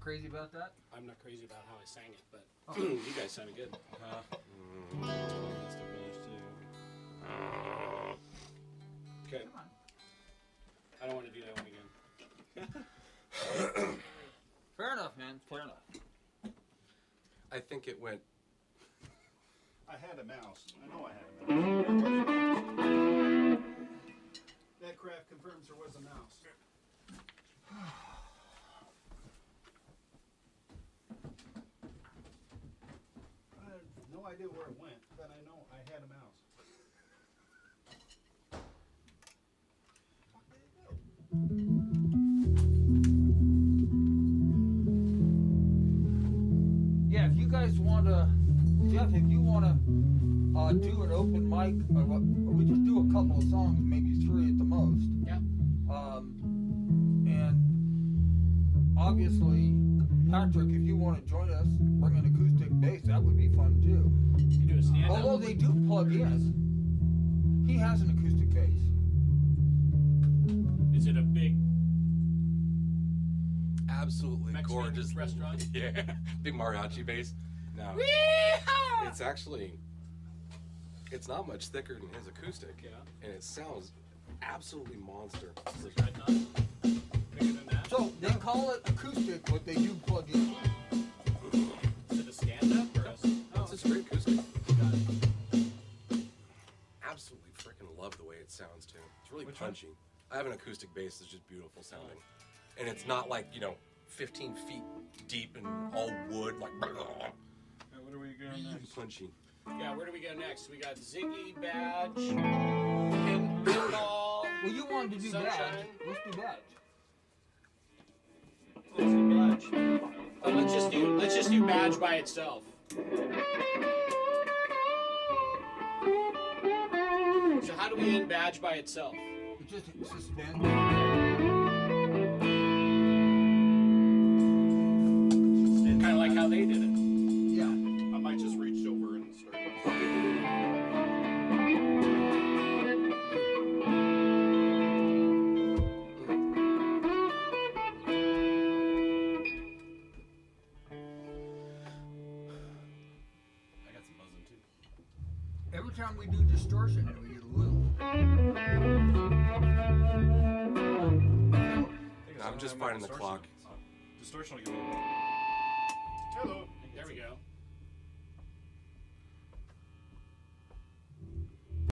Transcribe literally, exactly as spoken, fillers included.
crazy about that? I'm not crazy about how I sang it, but oh. you guys sounded good. Uh, mm, that's the village too. Okay. Come on. I don't want to do that one again. Fair enough, man. Fair enough. I think it went. I had a mouse. I know I had a mouse. That craft confirms there was a mouse. I have no idea where it went, but I know I had a mouse. Where did it go? Yeah, if you guys want to, Jeff, if you want to uh, do an open mic, or, or we just do a couple of songs, maybe three at the most. Yeah. Um, and obviously, Patrick, if you want to join us, bring an acoustic bass, that would be fun too. You do a stand up. Although they do plug in, he has an acoustic bass. Is it a big Absolutely Mexican gorgeous restaurant? Yeah, big mariachi bass. No, it's actually, it's not much thicker than his acoustic, Yeah. and it sounds absolutely monster. Is it not bigger than that? So they call it acoustic, but they do plug in. Is it a stand up or a... Oh, It's a straight acoustic. got it. Absolutely freaking love the way it sounds too. It's really Which one? punchy. I have an acoustic bass that's just beautiful sounding, and it's not like, you know, fifteen feet deep and all wood, like Where do we go next? punchy. Yeah, where do we go next? We got Ziggy, Badge, Pin, Pinball. Well, you wanted to do Sunshine. Badge. Let's do Badge. Let's do Badge. Oh, let's just do let's just do Badge by itself. So how do we end Badge by itself? It just suspend. Kind of like how they did it. Yeah. I might just reach over and start. I got some buzzing too. Every time we do distortion, we get a little. I'm just finding the clock. Distortion will give me a Hello. There we go.